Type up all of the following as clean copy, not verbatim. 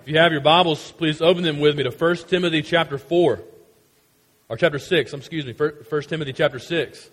If you have your Bibles, please open them with me to 1 Timothy chapter 4. Or chapter 6, 1 Timothy chapter 6.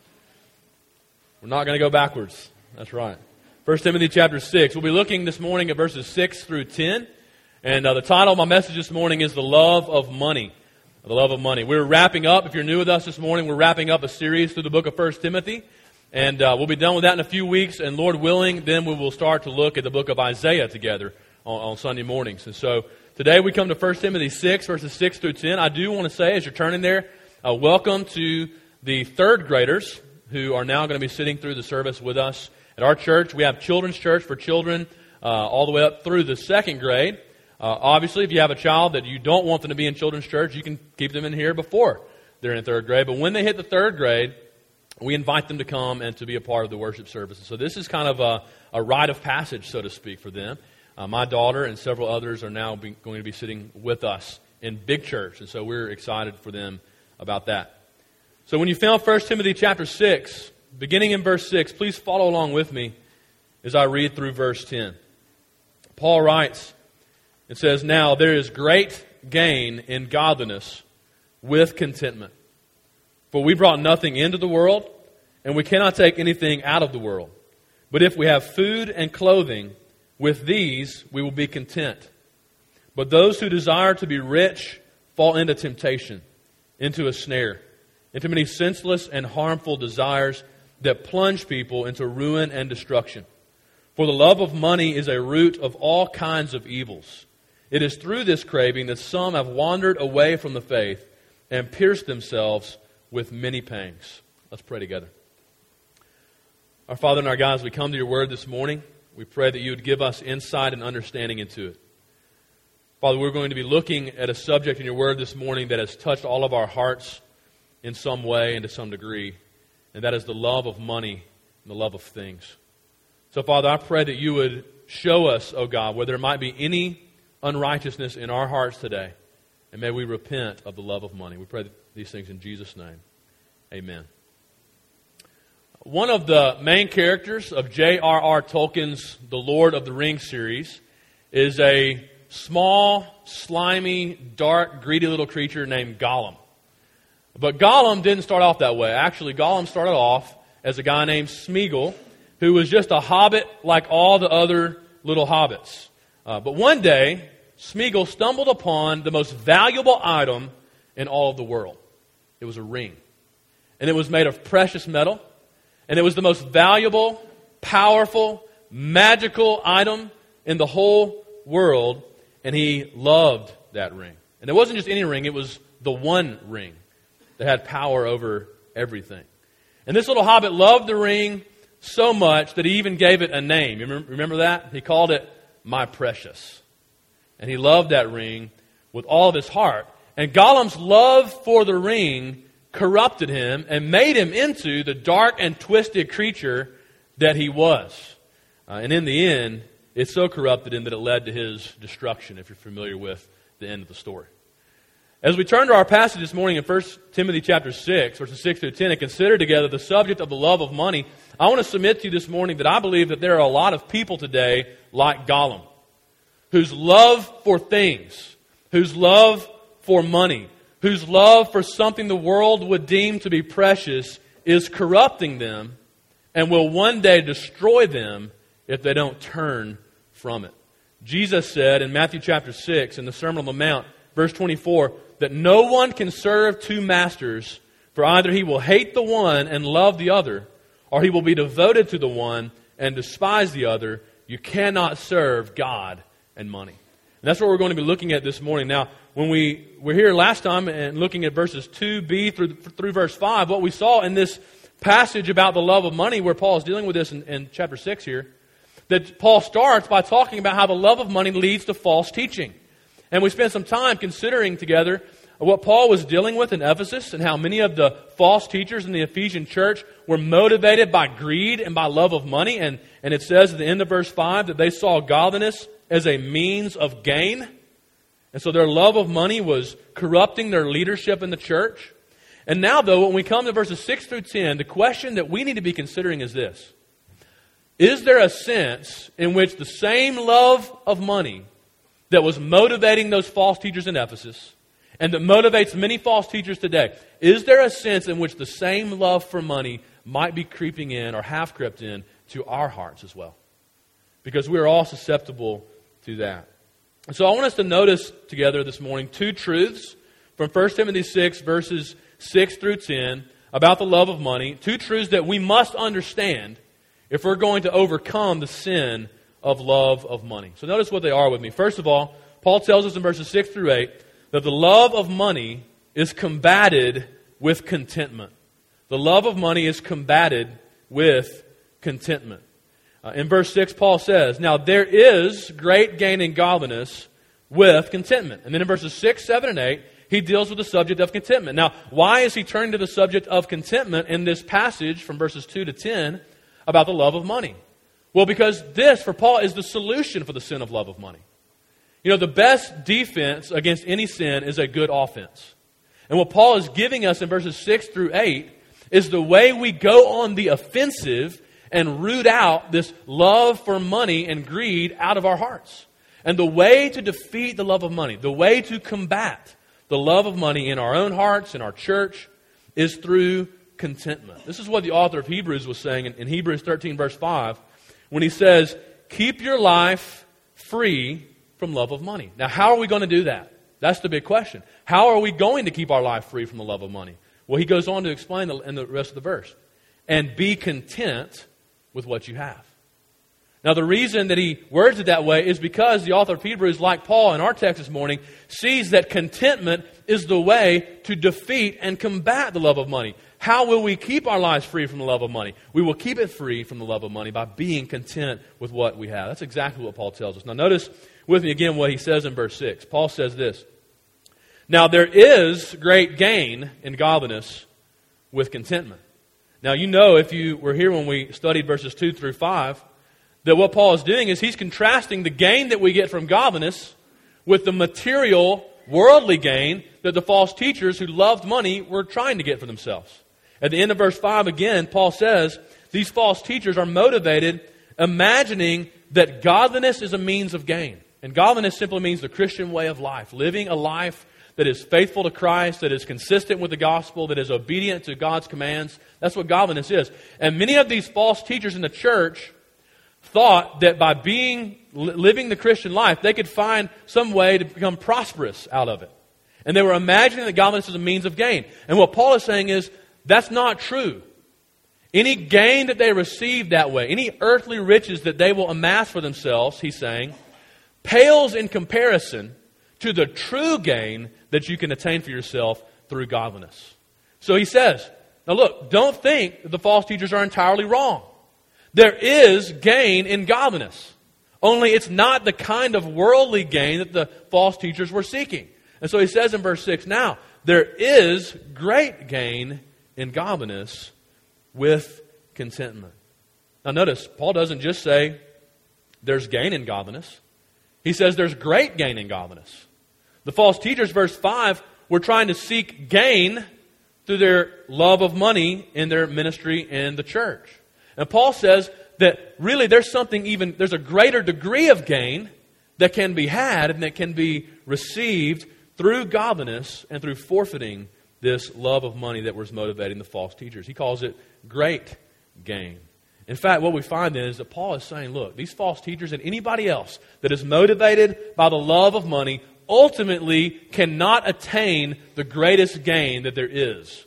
We're not going to go backwards. That's right. 1 Timothy chapter 6. We'll be looking this morning at verses 6 through 10. And the title of my message this morning is The Love of Money. The Love of Money. We're wrapping up, if you're new with us this morning, we're wrapping up a series through the book of 1 Timothy. And we'll be done with that in a few weeks. And Lord willing, then we will start to look at the book of Isaiah together on Sunday mornings. And so today we come to 1 Timothy 6, verses 6 through 10. I do want to say, as you're turning there, welcome to the third graders who are now going to be sitting through the service with us at our church. We have children's church for children all the way up through the second grade. Obviously, if you have a child that you don't want them to be in children's church, you can keep them in here before they're in third grade. But when they hit the third grade, we invite them to come and to be a part of the worship service. So this is kind of a rite of passage, so to speak, for them. My daughter and several others are now going to be sitting with us in big church. And so we're excited for them about that. So when you found 1 Timothy chapter 6, beginning in verse 6, please follow along with me as I read through verse 10. Paul writes, it says, "Now there is great gain in godliness with contentment. For we brought nothing into the world, and we cannot take anything out of the world. But if we have food and clothing, with these we will be content. But those who desire to be rich fall into temptation, into a snare, into many senseless and harmful desires that plunge people into ruin and destruction. For the love of money is a root of all kinds of evils. It is through this craving that some have wandered away from the faith and pierced themselves with many pangs." Let's pray together. Our Father and our God, as we come to your word this morning, we pray that you would give us insight and understanding into it. Father, we're going to be looking at a subject in your word this morning that has touched all of our hearts in some way and to some degree, and that is the love of money and the love of things. So, Father, I pray that you would show us, oh God, where there might be any unrighteousness in our hearts today, and may we repent of the love of money. We pray these things in Jesus' name. Amen. One of the main characters of J.R.R. Tolkien's The Lord of the Rings series is a small, slimy, dark, greedy little creature named Gollum. But Gollum didn't start off that way. Actually, Gollum started off as a guy named Smeagol, who was just a hobbit like all the other little hobbits. But one day, Smeagol stumbled upon the most valuable item in all of the world. It was a ring. And it was made of precious metal. And it was the most valuable, powerful, magical item in the whole world. And he loved that ring. And it wasn't just any ring, it was the one ring that had power over everything. And this little hobbit loved the ring so much that he even gave it a name. You remember that? He called it My Precious. And he loved that ring with all of his heart. And Gollum's love for the ring corrupted him and made him into the dark and twisted creature that he was. And in the end, it so corrupted him that it led to his destruction, if you're familiar with the end of the story. As we turn to our passage this morning in 1 Timothy chapter 6, verses 6 through 10, and consider together the subject of the love of money, I want to submit to you this morning that I believe that there are a lot of people today like Gollum, whose love for things, whose love for money, whose love for something the world would deem to be precious is corrupting them and will one day destroy them if they don't turn from it. Jesus said in Matthew chapter 6 in the Sermon on the Mount, verse 24, that no one can serve two masters, for either he will hate the one and love the other, or he will be devoted to the one and despise the other. You cannot serve God and money. And that's what we're going to be looking at this morning. Now, when we were here last time and looking at verses 2b through verse 5, what we saw in this passage about the love of money, where Paul is dealing with this in chapter 6 here, that Paul starts by talking about how the love of money leads to false teaching. And we spent some time considering together what Paul was dealing with in Ephesus and how many of the false teachers in the Ephesian church were motivated by greed and by love of money. And it says at the end of verse 5 that they saw godliness as a means of gain. And so their love of money was corrupting their leadership in the church. And now, though, when we come to verses 6 through 10, the question that we need to be considering is this. Is there a sense in which the same love of money that was motivating those false teachers in Ephesus and that motivates many false teachers today? Is there a sense in which the same love for money might be creeping in or have crept in to our hearts as well? Because we are all susceptible to that. And so I want us to notice together this morning two truths from 1 Timothy 6, verses 6 through 10, about the love of money. Two truths that we must understand if we're going to overcome the sin of love of money. So notice what they are with me. First of all, Paul tells us in verses 6 through 8 that the love of money is combated with contentment. The love of money is combated with contentment. In verse 6, Paul says, "Now there is great gain in godliness with contentment." And then in verses 6, 7, and 8, he deals with the subject of contentment. Now, why is he turning to the subject of contentment in this passage from verses 2 to 10 about the love of money? Well, because this, for Paul, is the solution for the sin of love of money. You know, the best defense against any sin is a good offense. And what Paul is giving us in verses 6 through 8 is the way we go on the offensive and root out this love for money and greed out of our hearts. And the way to defeat the love of money, the way to combat the love of money in our own hearts, in our church, is through contentment. This is what the author of Hebrews was saying in Hebrews 13, verse 5, when he says, "Keep your life free from love of money." Now, how are we going to do that? That's the big question. How are we going to keep our life free from the love of money? Well, he goes on to explain in the rest of the verse. "And be content with what you have." Now, the reason that he words it that way is because the author of Hebrews, like Paul in our text this morning, sees that contentment is the way to defeat and combat the love of money. How will we keep our lives free from the love of money? We will keep it free from the love of money by being content with what we have. That's exactly what Paul tells us. Now, notice with me again what he says in verse 6. Paul says this, "Now there is great gain in godliness with contentment." Now, you know, if you were here when we studied verses 2 through 5, that what Paul is doing is he's contrasting the gain that we get from godliness with the material, worldly gain that the false teachers who loved money were trying to get for themselves. At the end of verse 5 again, Paul says, these false teachers are motivated imagining that godliness is a means of gain. And godliness simply means the Christian way of life, living a life that is faithful to Christ, that is consistent with the gospel, that is obedient to God's commands. That's what godliness is. And many of these false teachers in the church thought that by living the Christian life, they could find some way to become prosperous out of it. And they were imagining that godliness is a means of gain. And what Paul is saying is, that's not true. Any gain that they receive that way, any earthly riches that they will amass for themselves, he's saying, pales in comparison to the true gain that you can attain for yourself through godliness. So he says, now look, don't think that the false teachers are entirely wrong. There is gain in godliness. Only it's not the kind of worldly gain that the false teachers were seeking. And so he says in verse 6, now, there is great gain in godliness with contentment. Now notice, Paul doesn't just say there's gain in godliness. He says there's great gain in godliness. The false teachers, verse 5, were trying to seek gain through their love of money in their ministry in the church. And Paul says that really there's a greater degree of gain that can be had and that can be received through godliness and through forfeiting this love of money that was motivating the false teachers. He calls it great gain. In fact, what we find then is that Paul is saying, look, these false teachers and anybody else that is motivated by the love of money ultimately cannot attain the greatest gain that there is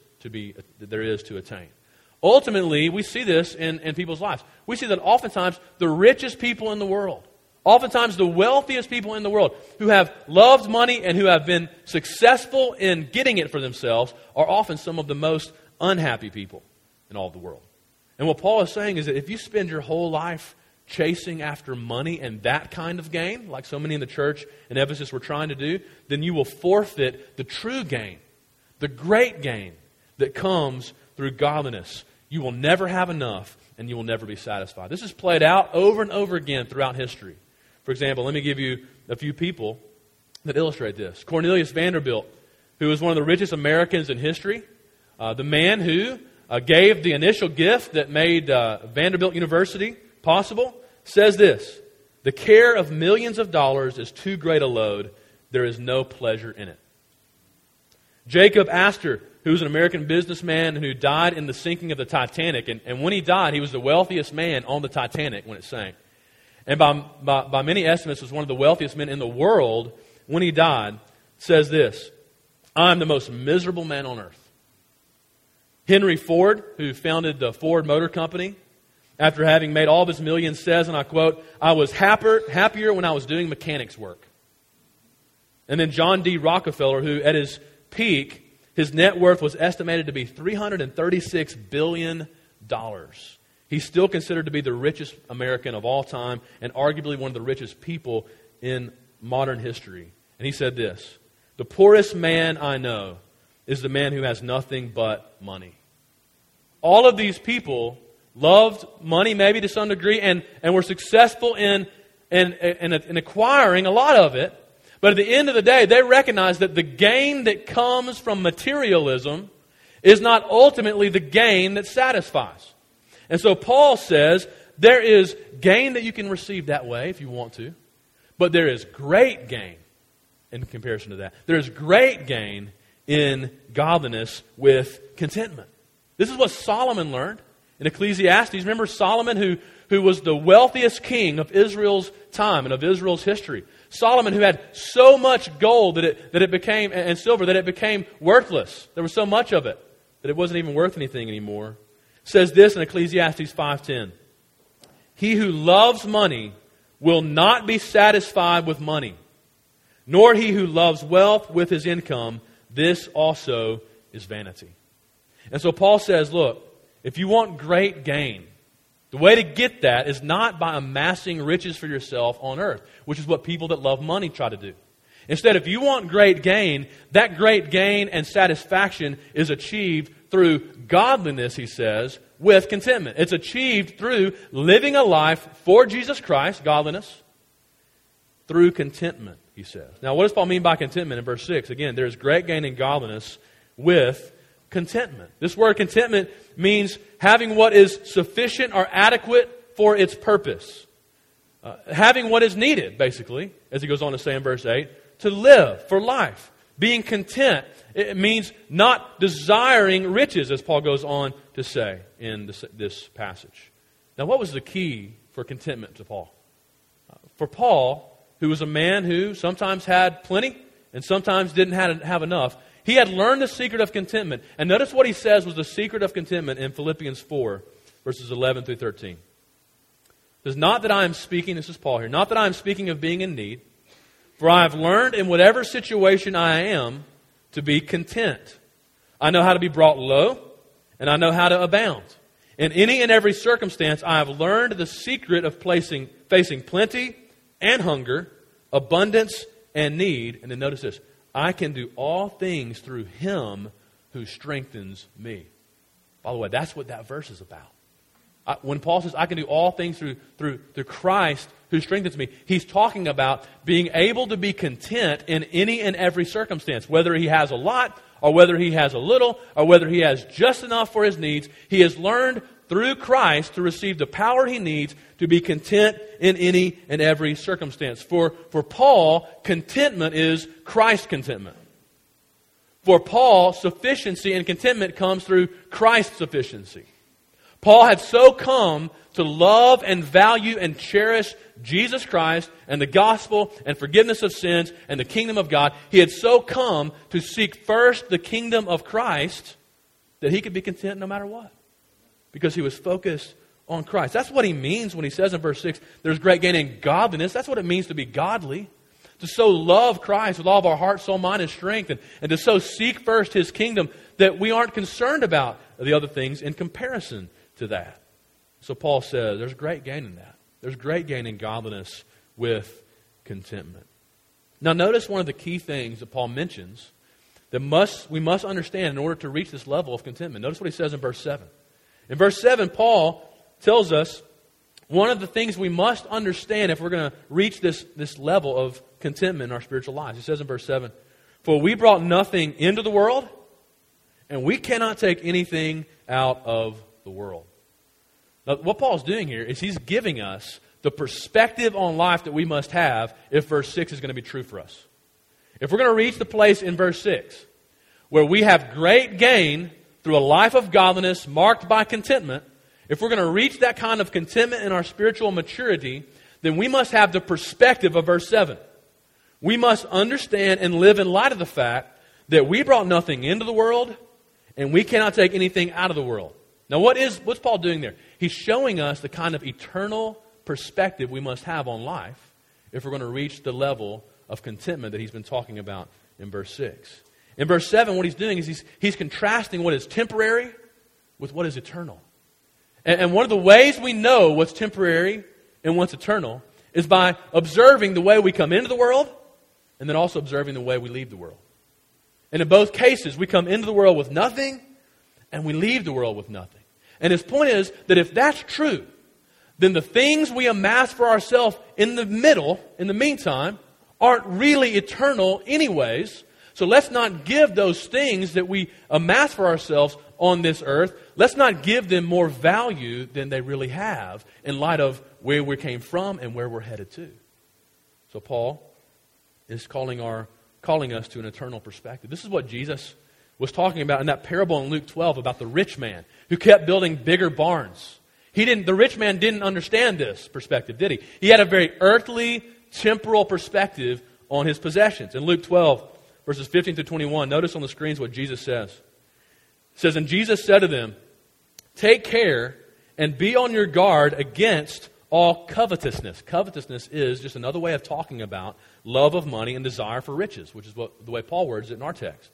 to attain. Ultimately, we see this in people's lives. We see that oftentimes the richest people in the world, oftentimes the wealthiest people in the world who have loved money and who have been successful in getting it for themselves are often some of the most unhappy people in all of the world. And what Paul is saying is that if you spend your whole life chasing after money and that kind of gain, like so many in the church in Ephesus were trying to do, then you will forfeit the true gain, the great gain that comes through godliness. You will never have enough and you will never be satisfied. This is played out over and over again throughout history. For example, let me give you a few people that illustrate this. Cornelius Vanderbilt, who was one of the richest Americans in history, the man who gave the initial gift that made Vanderbilt University possible, says this: The care of millions of dollars is too great a load. There is no pleasure in it. Jacob Astor, who was an American businessman and who died in the sinking of the Titanic. And when he died, he was the wealthiest man on the Titanic when it sank. And by many estimates, was one of the wealthiest men in the world when he died, says this: "I'm the most miserable man on earth." Henry Ford, who founded the Ford Motor Company, after having made all of his millions, says, and I quote, "I was happier when I was doing mechanics work." And then John D. Rockefeller, who at his peak, his net worth was estimated to be $336 billion. He's still considered to be the richest American of all time and arguably one of the richest people in modern history. And he said this: "The poorest man I know is the man who has nothing but money." All of these people loved money maybe to some degree and were successful in acquiring a lot of it. But at the end of the day, they recognize that the gain that comes from materialism is not ultimately the gain that satisfies. And so Paul says there is gain that you can receive that way if you want to, but there is great gain in comparison to that. There is great gain in godliness with contentment. This is what Solomon learned in Ecclesiastes. Remember Solomon, who was the wealthiest king of Israel's time and of Israel's history. Solomon, who had so much gold that it became, and silver, that it became worthless. There was so much of it that it wasn't even worth anything anymore. Says this in Ecclesiastes 5:10. "He who loves money will not be satisfied with money, nor he who loves wealth with his income. This also is vanity." And so Paul says, look, if you want great gain, the way to get that is not by amassing riches for yourself on earth, which is what people that love money try to do. Instead, if you want great gain, that great gain and satisfaction is achieved through godliness, he says, with contentment. It's achieved through living a life for Jesus Christ, godliness, through contentment, he says. Now, what does Paul mean by contentment in verse 6? Again, there is great gain in godliness with contentment. This word contentment means having what is sufficient or adequate for its purpose. Having what is needed, basically, as he goes on to say in verse 8, to live for life. Being content, it means not desiring riches, as Paul goes on to say in this passage. Now, what was the key for contentment to Paul? For Paul, who was a man who sometimes had plenty and sometimes didn't have enough, he had learned the secret of contentment. And notice what he says was the secret of contentment in Philippians 4, verses 11 through 13. It says, "Not that I am speaking," this is Paul here, "not that I am speaking of being in need, for I have learned in whatever situation I am to be content. I know how to be brought low, and I know how to abound. In any and every circumstance, I have learned the secret of facing plenty and hunger, abundance and need." And then notice this: "I can do all things through Him who strengthens me." By the way, that's what that verse is about. When Paul says, "I can do all things through Christ who strengthens me," he's talking about being able to be content in any and every circumstance. Whether he has a lot, or whether he has a little, or whether he has just enough for his needs, he has learned through Christ to receive the power he needs to be content in any and every circumstance. For Paul, contentment is Christ's contentment. For Paul, sufficiency and contentment comes through Christ's sufficiency. Paul had so come to love and value and cherish Jesus Christ and the gospel and forgiveness of sins and the kingdom of God. He had so come to seek first the kingdom of Christ that he could be content no matter what, because he was focused on Christ. That's what he means when he says in verse 6, there's great gain in godliness. That's what it means to be godly. To so love Christ with all of our heart, soul, mind, and strength, and to so seek first His kingdom that we aren't concerned about the other things in comparison to that. So Paul says there's great gain in that. There's great gain in godliness with contentment. Now notice one of the key things that Paul mentions that we must understand in order to reach this level of contentment. Notice what he says in verse 7. In verse 7, Paul tells us one of the things we must understand if we're going to reach this level of contentment in our spiritual lives. He says in verse 7, "For we brought nothing into the world, and we cannot take anything out of the world." Now, what Paul's doing here is he's giving us the perspective on life that we must have if verse 6 is going to be true for us. If we're going to reach the place in verse 6 where we have great gain through a life of godliness marked by contentment, if we're going to reach that kind of contentment in our spiritual maturity, then we must have the perspective of verse 7. We must understand and live in light of the fact that we brought nothing into the world and we cannot take anything out of the world. Now what's Paul doing there? He's showing us the kind of eternal perspective we must have on life if we're going to reach the level of contentment that he's been talking about in verse 6. In verse 7, what he's doing is he's contrasting what is temporary with what is eternal. And one of the ways we know what's temporary and what's eternal is by observing the way we come into the world and then also observing the way we leave the world. And in both cases, we come into the world with nothing and we leave the world with nothing. And his point is that if that's true, then the things we amass for ourselves in the meantime, aren't really eternal anyways. So let's not give those things that we amass for ourselves on this earth, let's not give them more value than they really have in light of where we came from and where we're headed to. So Paul is calling us to an eternal perspective. This is what Jesus was talking about in that parable in Luke 12 about the rich man who kept building bigger barns. The rich man didn't understand this perspective, did he? He had a very earthly, temporal perspective on his possessions. In Luke 12, verses 15 to 21, notice on the screens what Jesus says. It says, "And Jesus said to them, 'Take care and be on your guard against all covetousness.'" Covetousness is just another way of talking about love of money and desire for riches, which is the way Paul words it in our text.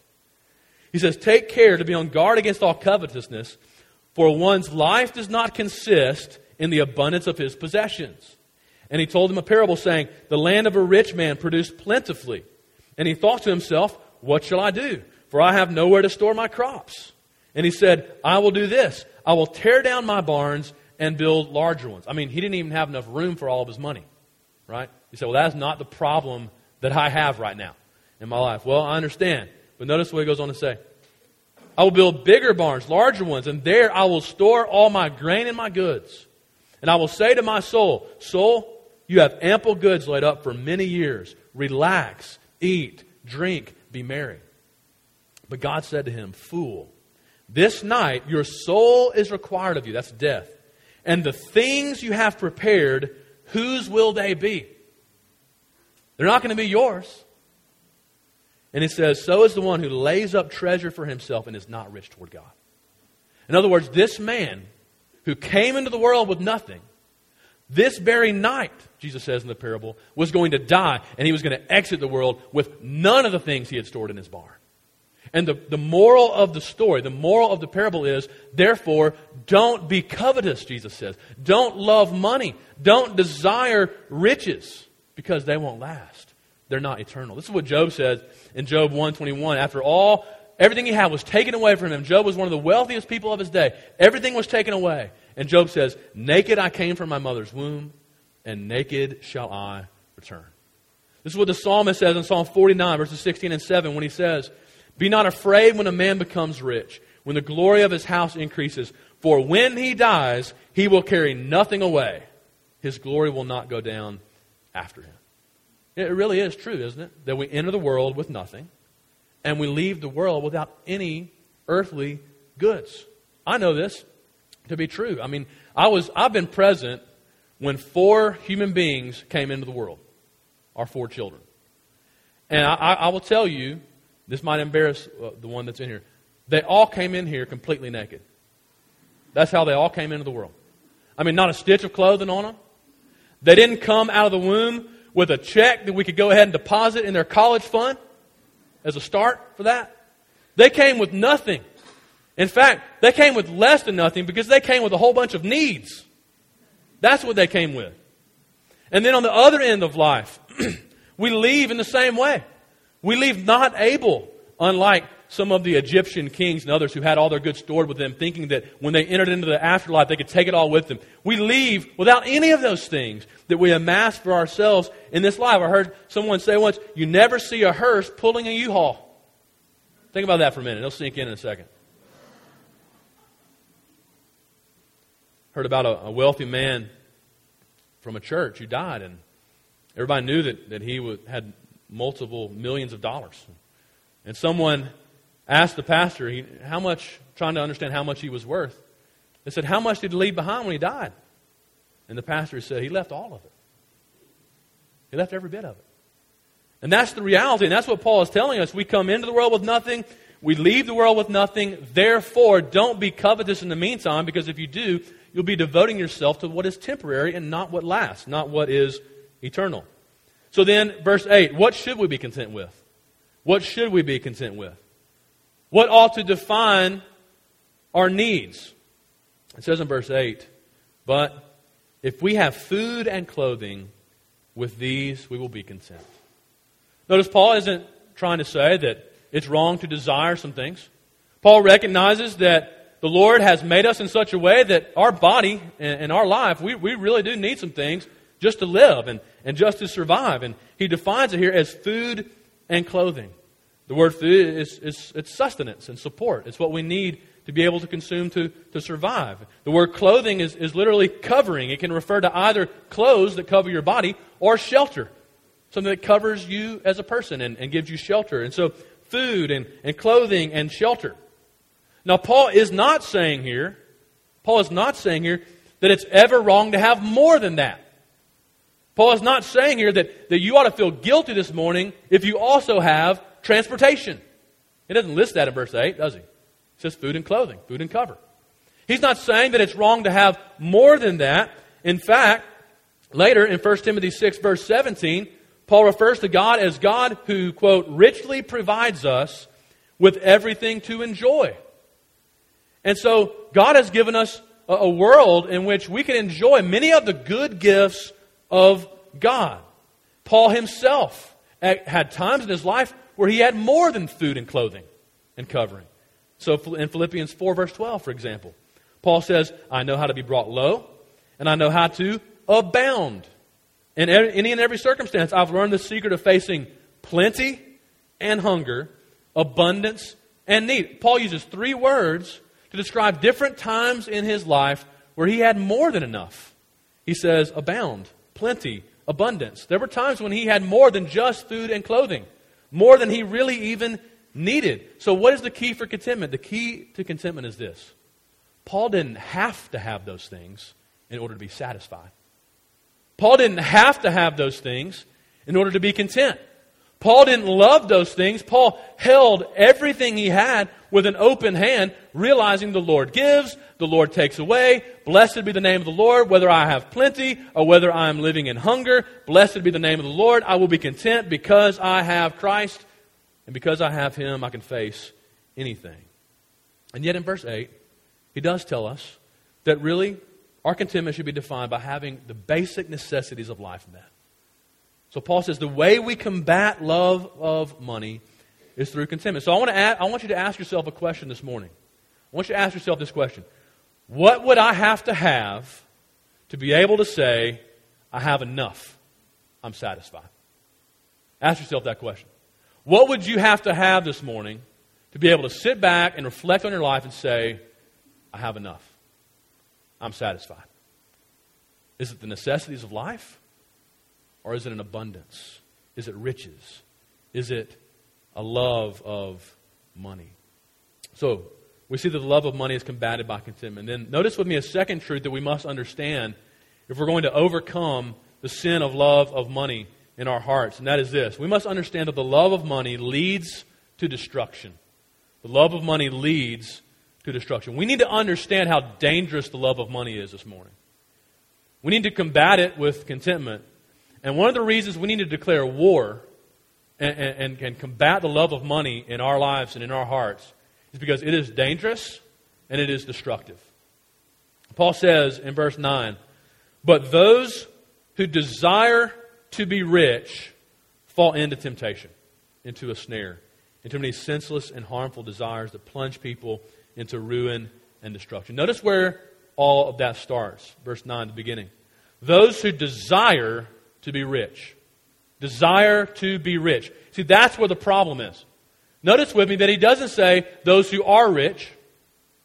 He says, "Take care to be on guard against all covetousness, for one's life does not consist in the abundance of his possessions." And he told them a parable saying, "The land of a rich man produced plentifully. And he thought to himself, 'What shall I do? For I have nowhere to store my crops.' And he said, 'I will do this. I will tear down my barns and build larger ones.'" I mean, he didn't even have enough room for all of his money, right? He said, "Well, that's not the problem that I have right now in my life." Well, I understand. But notice what he goes on to say. "I will build bigger barns, larger ones, and there I will store all my grain and my goods. And I will say to my soul, 'Soul, you have ample goods laid up for many years. Relax, eat, drink, be merry.' But God said to him, 'Fool, this night your soul is required of you,'" that's death, "'and the things you have prepared, whose will they be?'" They're not going to be yours. And it says, "So is the one who lays up treasure for himself and is not rich toward God." In other words, this man who came into the world with nothing, this very night, Jesus says in the parable, was going to die, and he was going to exit the world with none of the things he had stored in his barn. And the moral of the story, the moral of the parable is, therefore, don't be covetous, Jesus says. Don't love money. Don't desire riches, because they won't last. They're not eternal. This is what Job says in Job 1:21. After everything he had was taken away from him. Job was one of the wealthiest people of his day. Everything was taken away. And Job says, "Naked I came from my mother's womb, and naked shall I return." This is what the psalmist says in Psalm 49, verses 16 and 7, when he says, "Be not afraid when a man becomes rich, when the glory of his house increases. For when he dies, he will carry nothing away. His glory will not go down after him." It really is true, isn't it? That we enter the world with nothing, and we leave the world without any earthly goods. I know this to be true. I mean, I've been present when 4 human beings came into the world, our 4 children. And I will tell you, this might embarrass the one that's in here, they all came in here completely naked. That's how they all came into the world. I mean, not a stitch of clothing on them. They didn't come out of the womb with a check that we could go ahead and deposit in their college fund as a start for that. They came with nothing. In fact, they came with less than nothing because they came with a whole bunch of needs. That's what they came with. And then on the other end of life, we leave in the same way. We leave not able, unlike some of the Egyptian kings and others who had all their goods stored with them, thinking that when they entered into the afterlife, they could take it all with them. We leave without any of those things that we amass for ourselves in this life. I heard someone say once, "You never see a hearse pulling a U-Haul." Think about that for a minute. It'll sink in a second. Heard about a wealthy man from a church who died, and everybody knew that he had multiple millions of dollars. And someone asked the pastor, trying to understand how much he was worth. They said, how much did he leave behind when he died? And the pastor said, he left all of it. He left every bit of it. And that's the reality, and that's what Paul is telling us. We come into the world with nothing. We leave the world with nothing. Therefore, don't be covetous in the meantime, because if you do, you'll be devoting yourself to what is temporary and not what lasts, not what is eternal. So then, verse 8, what should we be content with? What should we be content with? What ought to define our needs? It says in verse 8, but if we have food and clothing, with these we will be content. Notice Paul isn't trying to say that it's wrong to desire some things. Paul recognizes that the Lord has made us in such a way that our body and our life, we really do need some things just to live and just to survive. And he defines it here as food and clothing. The word food it's sustenance and support. It's what we need to be able to consume to survive. The word clothing is literally covering. It can refer to either clothes that cover your body or shelter. Something that covers you as a person and gives you shelter. And so food and clothing and shelter. Now Paul is not saying here that it's ever wrong to have more than that. Paul is not saying here that you ought to feel guilty this morning if you also have transportation. He doesn't list that in verse 8, does he? It says food and clothing, food and cover. He's not saying that it's wrong to have more than that. In fact, later in 1 Timothy 6, verse 17, Paul refers to God as God who, quote, richly provides us with everything to enjoy. And so God has given us a world in which we can enjoy many of the good gifts of God. Paul himself had times in his life where he had more than food and clothing and covering. So in Philippians 4, verse 12, for example, Paul says, I know how to be brought low, and I know how to abound. In any and every circumstance, I've learned the secret of facing plenty and hunger, abundance and need. Paul uses 3 words to describe different times in his life where he had more than enough. He says abound, plenty, abundance. There were times when he had more than just food and clothing, more than he really even needed. So what is the key for contentment? The key to contentment is this. Paul didn't have to have those things in order to be satisfied. Paul didn't have to have those things in order to be content. Paul didn't love those things. Paul held everything he had with an open hand, realizing the Lord gives, the Lord takes away. Blessed be the name of the Lord, whether I have plenty or whether I am living in hunger. Blessed be the name of the Lord. I will be content because I have Christ, and because I have Him, I can face anything. And yet in verse 8, he does tell us that really our contentment should be defined by having the basic necessities of life met. So Paul says the way we combat love of money is through contentment. So I want you to ask yourself a question this morning. I want you to ask yourself this question. What would I have to be able to say, I have enough, I'm satisfied? Ask yourself that question. What would you have to have this morning to be able to sit back and reflect on your life and say, I have enough, I'm satisfied? Is it the necessities of life? Or is it an abundance? Is it riches? Is it a love of money? So, we see that the love of money is combated by contentment. Then notice with me a second truth that we must understand if we're going to overcome the sin of love of money in our hearts. And that is this. We must understand that the love of money leads to destruction. The love of money leads to destruction. We need to understand how dangerous the love of money is this morning. We need to combat it with contentment. And one of the reasons we need to declare war and combat the love of money in our lives and in our hearts is because it is dangerous and it is destructive. Paul says in verse 9, but those who desire to be rich fall into temptation, into a snare, into many senseless and harmful desires that plunge people into ruin and destruction. Notice where all of that starts. Verse 9, the beginning. Those who desire to be rich. Desire to be rich. See, that's where the problem is. Notice with me that he doesn't say those who are rich.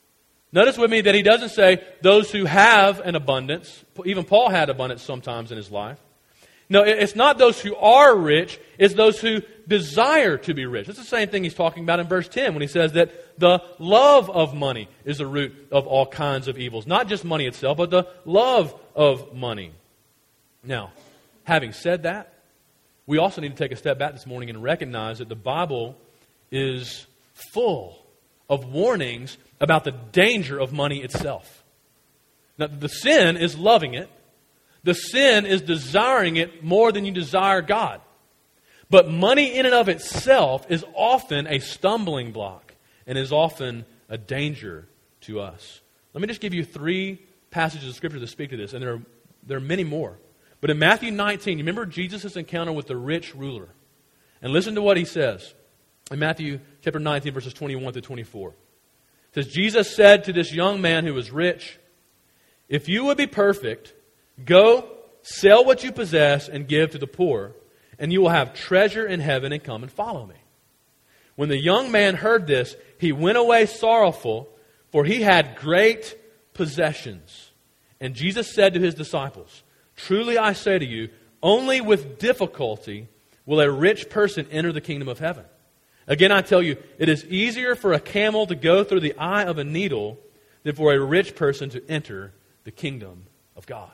Notice with me that he doesn't say those who have an abundance. Even Paul had abundance sometimes in his life. No, it's not those who are rich. It's those who desire to be rich. It's the same thing he's talking about in verse 10 when he says that the love of money is the root of all kinds of evils. Not just money itself, but the love of money. Now, having said that, we also need to take a step back this morning and recognize that the Bible is full of warnings about the danger of money itself. Now, the sin is loving it. The sin is desiring it more than you desire God. But money in and of itself is often a stumbling block and is often a danger to us. Let me just give you 3 passages of Scripture that speak to this, and there are many more. But in Matthew 19, you remember Jesus' encounter with the rich ruler. And listen to what he says in Matthew chapter 19, verses 21 to 24. It says, Jesus said to this young man who was rich, "If you would be perfect, go, sell what you possess and give to the poor, and you will have treasure in heaven, and come and follow me." When the young man heard this, he went away sorrowful, for he had great possessions. And Jesus said to his disciples, "Truly I say to you, only with difficulty will a rich person enter the kingdom of heaven. Again, I tell you, it is easier for a camel to go through the eye of a needle than for a rich person to enter the kingdom of God."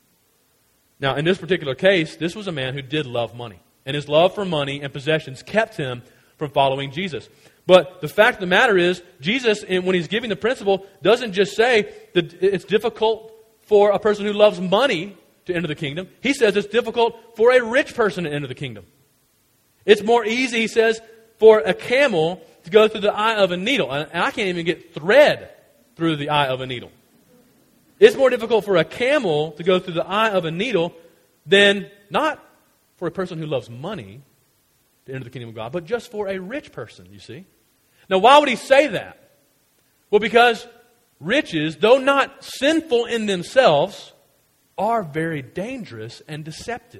Now, in this particular case, this was a man who did love money. And his love for money and possessions kept him from following Jesus. But the fact of the matter is, Jesus, when he's giving the principle, doesn't just say that it's difficult for a person who loves money to enter the kingdom. He says it's difficult for a rich person to enter the kingdom. It's more easy, he says, for a camel to go through the eye of a needle. And I can't even get thread through the eye of a needle. It's more difficult for a camel to go through the eye of a needle than not for a person who loves money to enter the kingdom of God, but just for a rich person, you see. Now, why would he say that? Well, because riches, though not sinful in themselves, are very dangerous and deceptive.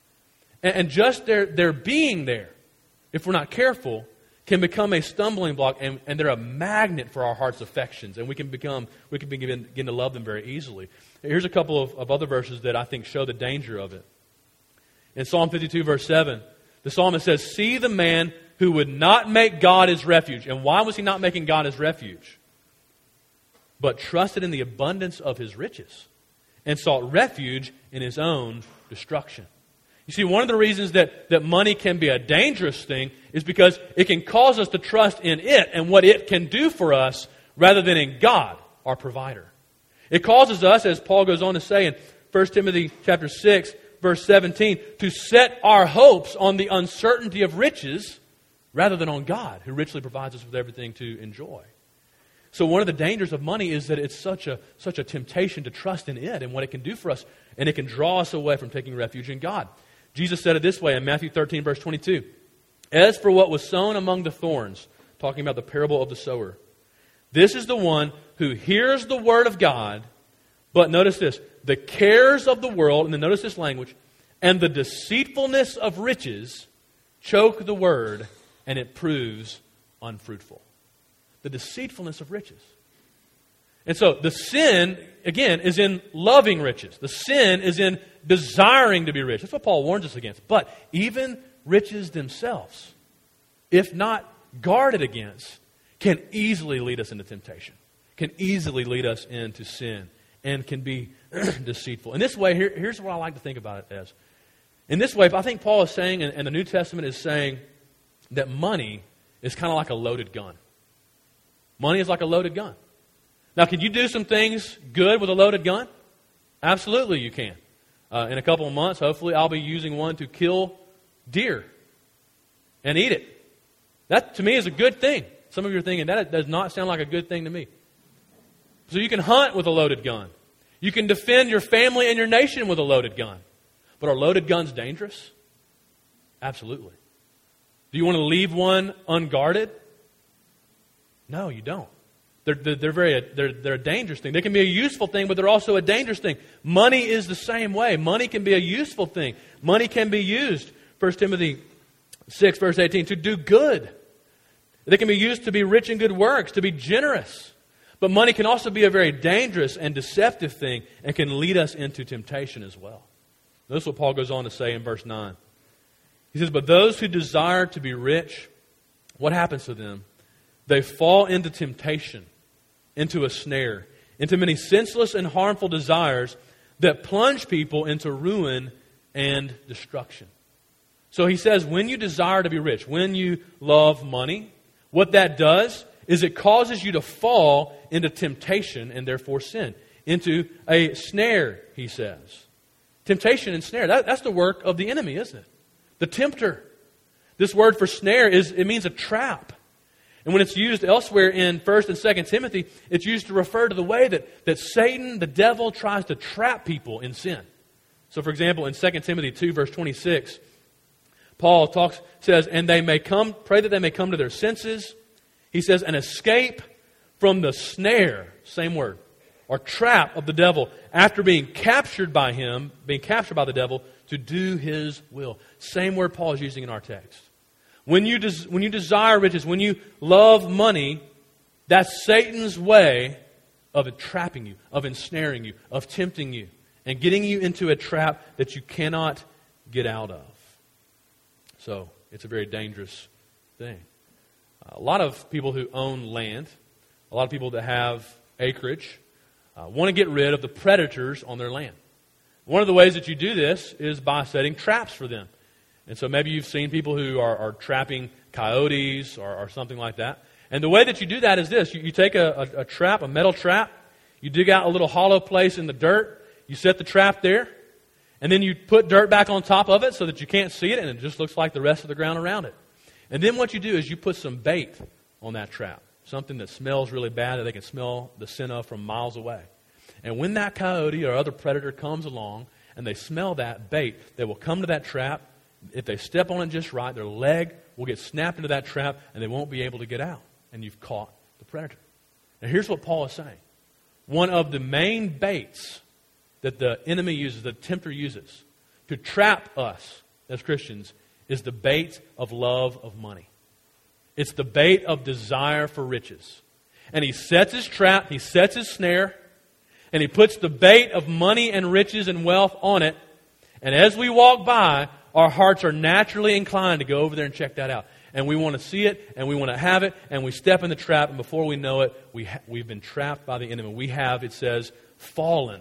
And just their being there, if we're not careful, can become a stumbling block, and they're a magnet for our heart's affections, and we can begin to love them very easily. Here's a couple of other verses that I think show the danger of it. In Psalm 52, verse 7, the psalmist says, "See the man who would not make God his refuge." And why was he not making God his refuge? "But trusted in the abundance of his riches, and sought refuge in his own destruction." You see, one of the reasons that money can be a dangerous thing is because it can cause us to trust in it and what it can do for us rather than in God, our provider. It causes us, as Paul goes on to say in 1 Timothy chapter 6, verse 17, to set our hopes on the uncertainty of riches rather than on God, who richly provides us with everything to enjoy. So one of the dangers of money is that it's such a temptation to trust in it and what it can do for us, and it can draw us away from taking refuge in God. Jesus said it this way in Matthew 13, verse 22. "As for what was sown among the thorns," talking about the parable of the sower, "this is the one who hears the word of God, but," notice this, "the cares of the world," and then notice this language, "and the deceitfulness of riches choke the word, and it proves unfruitful." The deceitfulness of riches. And so the sin, again, is in loving riches. The sin is in desiring to be rich. That's what Paul warns us against. But even riches themselves, if not guarded against, can easily lead us into temptation, can easily lead us into sin, and can be deceitful. In this way, here's what I like to think about it as. In this way, I think Paul is saying, and the New Testament is saying, that money is kind of like a loaded gun. Money is like a loaded gun. Now, can you do some things good with a loaded gun? Absolutely you can. In a couple of months, hopefully, I'll be using one to kill deer and eat it. That, to me, is a good thing. Some of you are thinking, that does not sound like a good thing to me. So you can hunt with a loaded gun. You can defend your family and your nation with a loaded gun. But are loaded guns dangerous? Absolutely. Do you want to leave one unguarded? No, you don't. They're a dangerous thing. They can be a useful thing, but they're also a dangerous thing. Money is the same way. Money can be a useful thing. Money can be used, 1 Timothy 6, verse 18, to do good. They can be used to be rich in good works, to be generous. But money can also be a very dangerous and deceptive thing and can lead us into temptation as well. Notice what Paul goes on to say in verse 9. He says, but those who desire to be rich, what happens to them? They fall into temptation, into a snare, into many senseless and harmful desires that plunge people into ruin and destruction. So he says, when you desire to be rich, when you love money, what that does is it causes you to fall into temptation and therefore sin. Into a snare, he says. Temptation and snare, that's the work of the enemy, isn't it? The tempter. This word for snare it means a trap. And when it's used elsewhere in 1 and 2 Timothy, it's used to refer to the way that Satan, the devil, tries to trap people in sin. So for example, in 2 Timothy 2, verse 26, Paul says, and they may come, pray that they may come to their senses. He says, and escape from the snare, same word, or trap of the devil, after being captured by the devil, to do his will. Same word Paul is using in our text. When you desire riches, when you love money, that's Satan's way of entrapping you, of ensnaring you, of tempting you, and getting you into a trap that you cannot get out of. So, it's a very dangerous thing. A lot of people who own land, a lot of people that have acreage, want to get rid of the predators on their land. One of the ways that you do this is by setting traps for them. And so maybe you've seen people who are trapping coyotes or something like that. And the way that you do that is this. You take a trap, a metal trap, you dig out a little hollow place in the dirt, you set the trap there, and then you put dirt back on top of it so that you can't see it and it just looks like the rest of the ground around it. And then what you do is you put some bait on that trap, something that smells really bad that they can smell the scent of from miles away. And when that coyote or other predator comes along and they smell that bait, they will come to that trap. If they step on it just right, their leg will get snapped into that trap and they won't be able to get out. And you've caught the predator. Now here's what Paul is saying. One of the main baits that the enemy uses, the tempter uses, to trap us as Christians is the bait of love of money. It's the bait of desire for riches. And he sets his trap, he sets his snare, and he puts the bait of money and riches and wealth on it. And as we walk by, our hearts are naturally inclined to go over there and check that out. And we want to see it, and we want to have it, and we step in the trap, and before we know it, we've been trapped by the enemy. We have, it says, fallen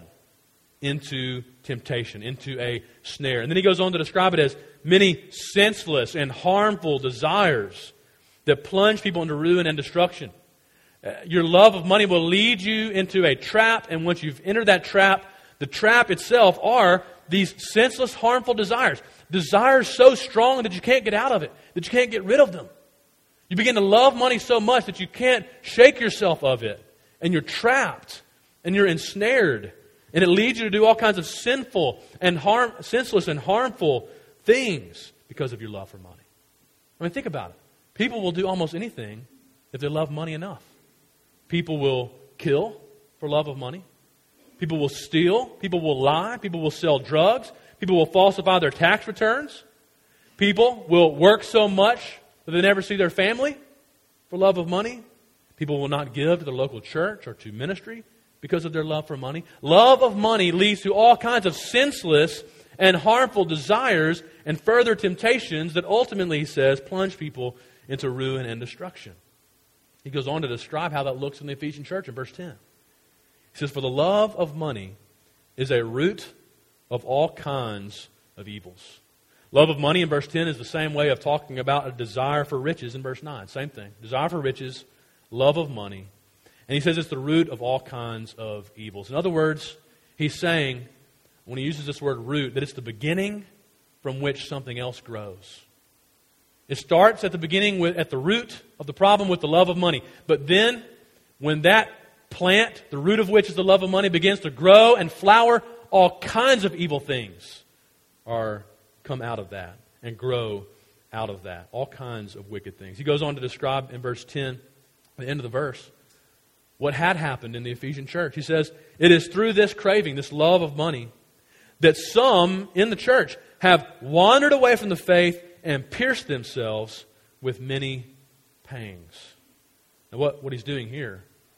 into temptation, into a snare. And then he goes on to describe it as many senseless and harmful desires that plunge people into ruin and destruction. Your love of money will lead you into a trap, and once you've entered that trap, the trap itself are these senseless, harmful desires. Desires so strong that you can't get out of it, that you can't get rid of them. You begin to love money so much that you can't shake yourself of it, and you're trapped, and you're ensnared, and it leads you to do all kinds of sinful and senseless and harmful things because of your love for money. I mean, think about it. People will do almost anything if they love money enough. People will kill for love of money. People will steal. People will lie. People will sell drugs. People will falsify their tax returns. People will work so much that they never see their family for love of money. People will not give to their local church or to ministry because of their love for money. Love of money leads to all kinds of senseless and harmful desires and further temptations that ultimately, he says, plunge people into ruin and destruction. He goes on to describe how that looks in the Ephesian church in verse 10. He says, for the love of money is a root of all kinds of evils. Love of money in verse 10 is the same way of talking about a desire for riches in verse 9. Same thing. Desire for riches, love of money. And he says it's the root of all kinds of evils. In other words, he's saying, when he uses this word root, that it's the beginning from which something else grows. It starts at the beginning, at the root of the problem with the love of money. But then, when that plant, the root of which is the love of money, begins to grow and flower, all kinds of evil things come out of that and grow out of that. All kinds of wicked things. He goes on to describe in verse 10, at the end of the verse, what had happened in the Ephesian church. He says, it is through this craving, this love of money, that some in the church have wandered away from the faith and pierced themselves with many pangs. Now what he's doing here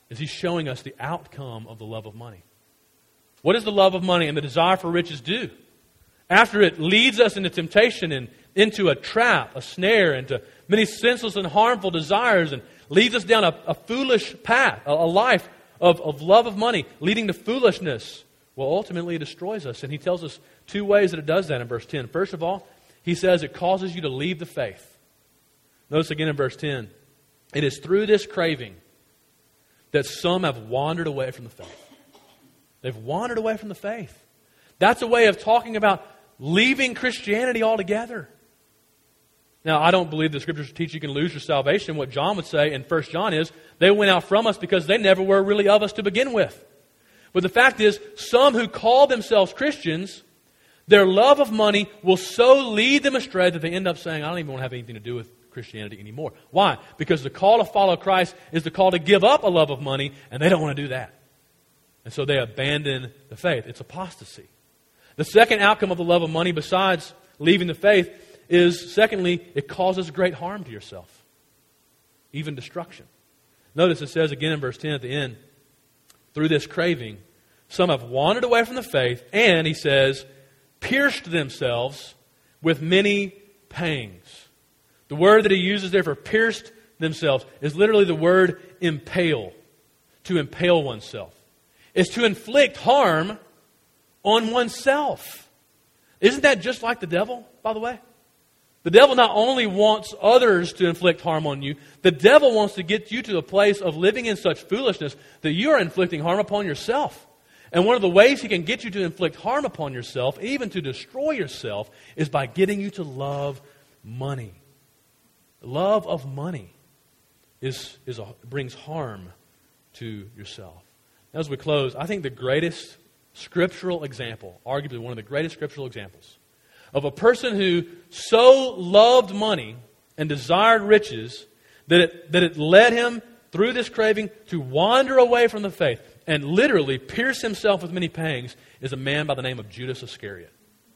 is he's showing us the outcome of the love of money. What does the love of money and the desire for riches do? After it leads us into temptation and into a trap, a snare, into many senseless and harmful desires, and leads us down a foolish path, a life of love of money, leading to foolishness, well, ultimately it destroys us. And he tells us two ways that it does that in verse 10. First of all, he says it causes you to leave the faith. Notice again in verse 10, it is through this craving that some have wandered away from the faith. They've wandered away from the faith. That's a way of talking about leaving Christianity altogether. Now, I don't believe the Scriptures teach you can lose your salvation. What John would say in 1 John is, they went out from us because they never were really of us to begin with. But the fact is, some who call themselves Christians, their love of money will so lead them astray that they end up saying, I don't even want to have anything to do with Christianity anymore. Why? Because the call to follow Christ is the call to give up a love of money, and they don't want to do that. And so they abandon the faith. It's apostasy. The second outcome of the love of money, besides leaving the faith, is, secondly, it causes great harm to yourself. Even destruction. Notice it says again in verse 10 at the end, through this craving, some have wandered away from the faith, and, he says, pierced themselves with many pangs. The word that he uses there for pierced themselves is literally the word impale. To impale oneself. It's to inflict harm on oneself. Isn't that just like the devil, by the way? The devil not only wants others to inflict harm on you, the devil wants to get you to a place of living in such foolishness that you are inflicting harm upon yourself. And one of the ways he can get you to inflict harm upon yourself, even to destroy yourself, is by getting you to love money. Love of money brings harm to yourself. As we close, I think the greatest scriptural example, arguably one of the greatest scriptural examples, of a person who so loved money and desired riches that it led him through this craving to wander away from the faith and literally pierce himself with many pangs, is a man by the name of Judas Iscariot.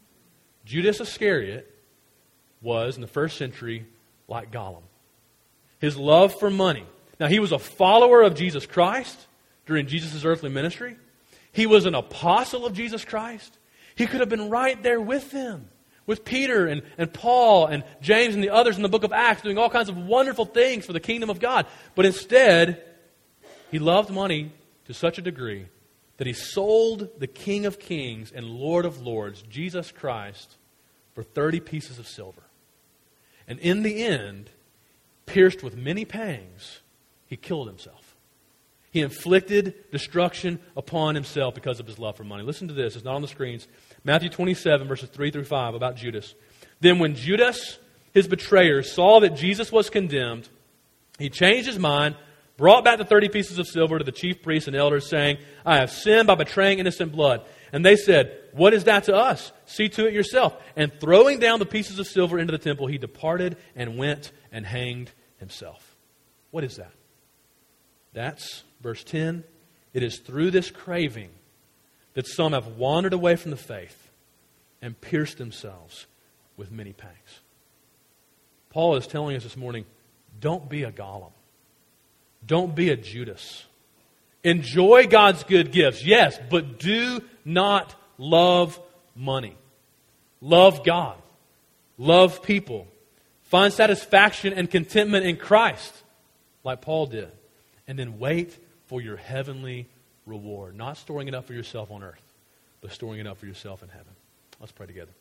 Judas Iscariot was, in the first century, like Gollum. His love for money. Now, he was a follower of Jesus Christ during Jesus' earthly ministry. He was an apostle of Jesus Christ. He could have been right there with them, with Peter and Paul and James and the others in the book of Acts, doing all kinds of wonderful things for the kingdom of God. But instead, he loved money to such a degree that he sold the King of Kings and Lord of Lords, Jesus Christ, for 30 pieces of silver. And in the end, pierced with many pangs, he killed himself. He inflicted destruction upon himself because of his love for money. Listen to this. It's not on the screens. Matthew 27, verses 3 through 5, about Judas. Then when Judas, his betrayer, saw that Jesus was condemned, he changed his mind, brought back the 30 pieces of silver to the chief priests and elders, saying, I have sinned by betraying innocent blood. And they said, what is that to us? See to it yourself. And throwing down the pieces of silver into the temple, he departed and went and hanged himself. What is that? That's verse 10. It is through this craving that some have wandered away from the faith and pierced themselves with many pangs. Paul is telling us this morning, don't be a Gollum. Don't be a Judas. Enjoy God's good gifts, yes, but do not love money. Love God. Love people. Find satisfaction and contentment in Christ, like Paul did. And then wait for your heavenly reward. Not storing it up for yourself on earth, but storing it up for yourself in heaven. Let's pray together.